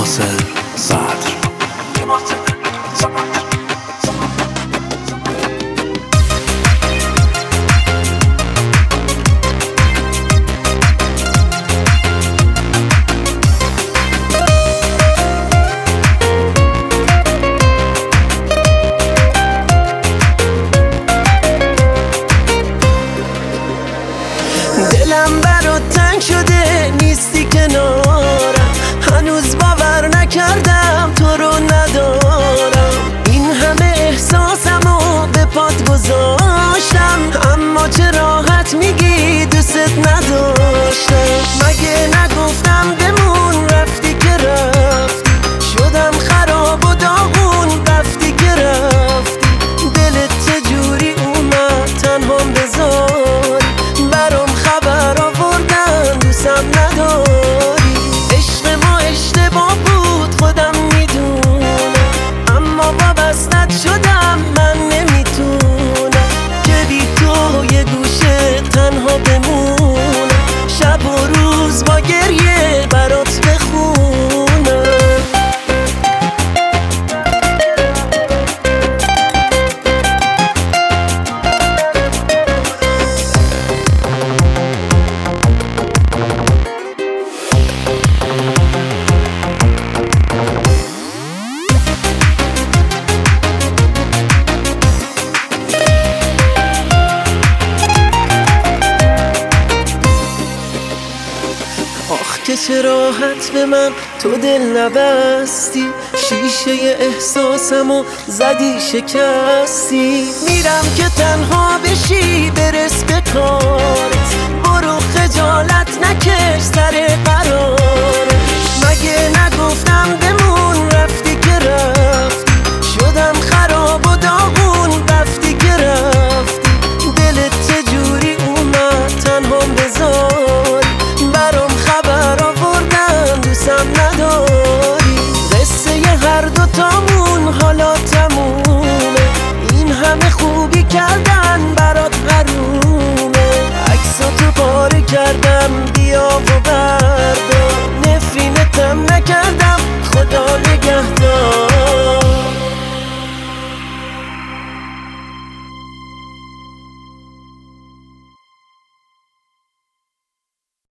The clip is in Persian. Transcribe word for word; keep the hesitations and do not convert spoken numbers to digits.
ناصر صدر. دلم برات تنگ شده نیستی کنارم، هنوز باور نکردم تو رو ندارم. این همه احساسمو به پات گذاشتم، اما چه راحت میگی دوست نداشتم. مگه نگفتم بمون رفتی که رفتی، شدم خراب و داغون رفتی که رفتی. دلت چجوری اومد تنهام بذاری، برام خبر آوردن دوستم نداری. عشق ما اشتباه بود خودم میدونم، اما وابستت شدم من نمیتونم که بی تو یه گوشه تنها بمونم، شب و روز با گریه برات بخونم. آخ که چه راحت به من تو دل نبستی، شیشه احساسمو زدی شکستی. میرم که تنها بشی برس به کارت، برو خجالت نکش سر قرارت. مگه نگفتم بمون رفتی که رفتی، شدم خراب و داغون رفتی که رفتی. دلت چجوری اومد تنهام بذاری، برام خبر آوردن دوستم نداری. قصه هر دوتامون حالا تمومه، این همه خوبی کردن برات حرومه. عکساتو پاره کردم بیا و